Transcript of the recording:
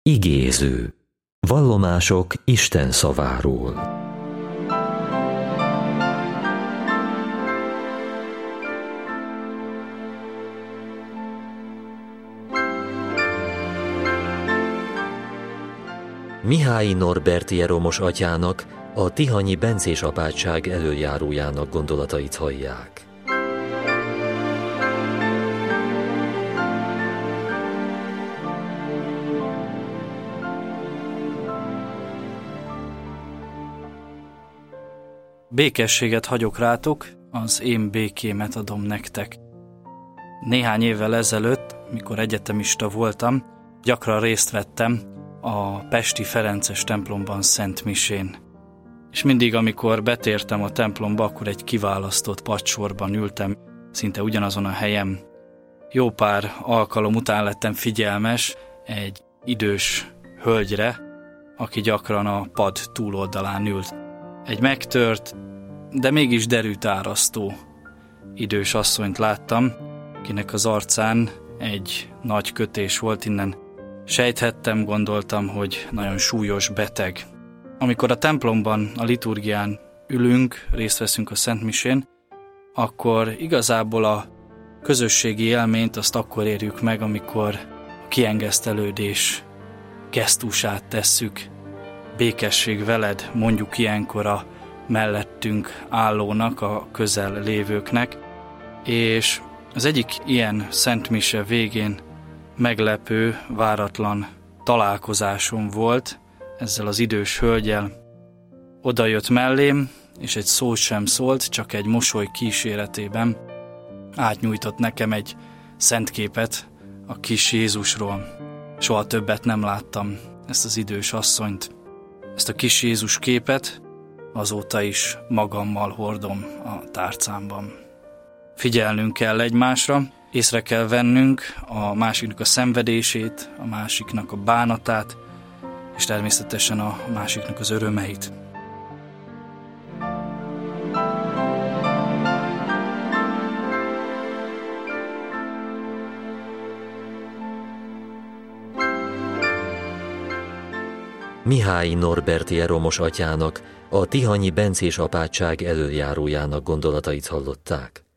Igéző. Vallomások Isten szaváról. Mihályi Norbert jeromos atyának, a tihanyi bencés apátság elöljárójának gondolatait hallják. Békességet hagyok rátok, az én békémet adom nektek. Néhány évvel ezelőtt, mikor egyetemista voltam, gyakran részt vettem a pesti ferences templomban szentmisén. És mindig, amikor betértem a templomba, akkor egy kiválasztott padsorban ültem, szinte ugyanazon a helyen. Jó pár alkalom után lettem figyelmes egy idős hölgyre, aki gyakran a pad túloldalán ült. Egy megtört, de mégis derűtárasztó idős asszonyt láttam, akinek az arcán egy nagy kötés volt, innen sejthettem, gondoltam, hogy nagyon súlyos beteg. Amikor a templomban, a liturgián ülünk, részt veszünk a szentmisén, akkor igazából a közösségi élményt azt akkor érjük meg, amikor a kiengesztelődés gesztusát tesszük. Békesség veled, mondjuk ilyenkor a mellettünk állónak, a közel lévőknek, és az egyik ilyen szentmise végén meglepő, váratlan találkozásom volt ezzel az idős hölggyel. Oda jött mellém, és egy szót sem szólt, csak egy mosoly kíséretében átnyújtott nekem egy szentképet a kis Jézusról. Soha többet nem láttam ezt az idős asszonyt. Ezt a kis Jézus képet azóta is magammal hordom a tárcámban. Figyelnünk kell egymásra, észre kell vennünk a másiknak a szenvedését, a másiknak a bánatát, és természetesen a másiknak az örömeit. Mihályi Norbert jeromos atyának, a tihanyi bencés apátság elöljárójának gondolatait hallották.